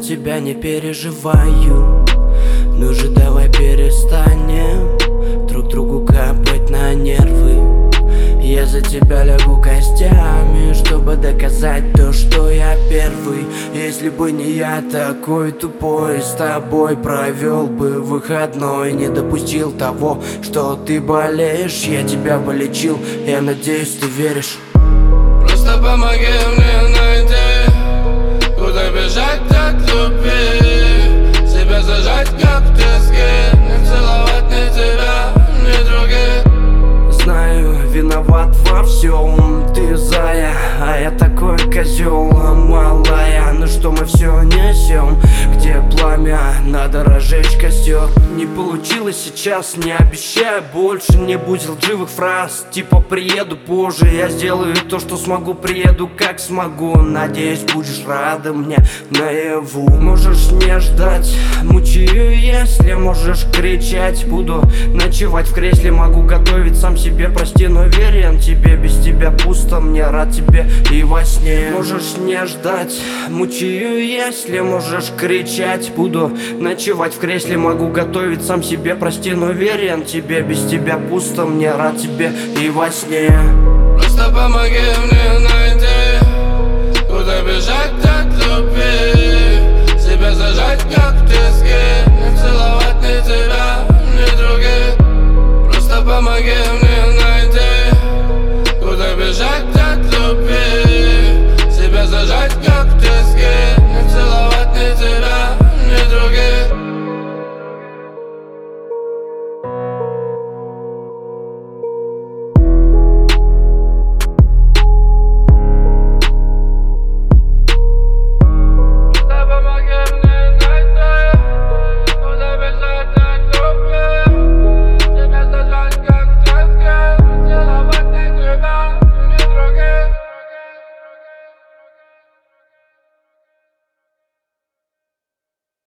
тебя не переживаю. Ну же давай перестанем друг другу капать на нервы. Я за тебя лягу костями, чтобы доказать то, что я первый. Если бы не я такой тупой, с тобой провел бы выходной. Не допустил того, что ты болеешь, я тебя полечил, я надеюсь, ты веришь. Просто помоги мне найти, куда бежать от любви. Себя зажать как в тиске, не целовать ни тебя, ни других. Знаю, виноват во всем, ты зая, а я такой козел, малая. Ну что мы все несем, где пламя, надо разжечь костер. Не получилось сейчас, не обещаю больше, не будет лживых фраз, типа приеду позже. Я сделаю то, что смогу, приеду как смогу. Надеюсь, будешь рада мне наяву. Можешь не ждать, мучаю, если можешь кричать. Буду ночевать в кресле, могу готовить сам себе. Прости, но верен тебе, без тебя пусто, мне рад тебе и во сне. Можешь не ждать, мучаю, если можешь кричать. Буду ночевать в кресле, могу готовить сам себе. Прости, но верен тебе, без тебя пусто, мне рад тебе и во сне. Просто помоги мне найти, куда бежать от любви. Себя зажать как в тиске, не целовать ни тебя, ни других. Просто помоги мне